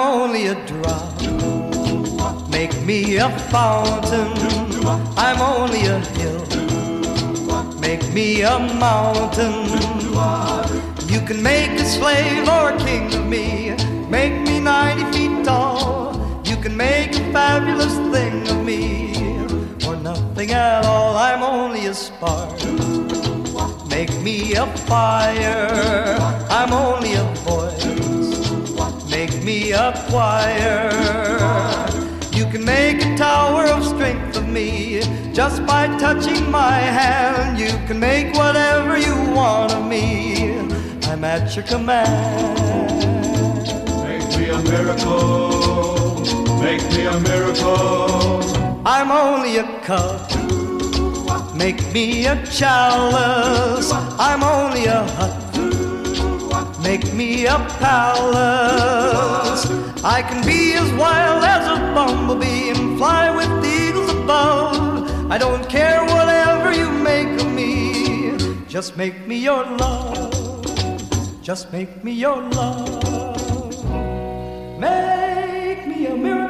only a drop. Make me a fountain. I'm only a hill. Make me a mountain. You can make a slave or a king of me. Make me 90 feet tall. You can make a fabulous thing of me, or nothing at all. I'm only a spark. Make me a fire. I'm only a voice. Make me a choir. You can make a tower of strength of me just by touching my hand. You can make whatever you want of me. I'm at your command. Make me a miracle. Make me a miracle. I'm only a cup. Make me a chalice. I'm only a hut. Make me a palace. I can be as wild as a bumblebee and fly with the eagles above. I don't care whatever you make of me. Just make me your love. Just make me your love. Make me a miracle.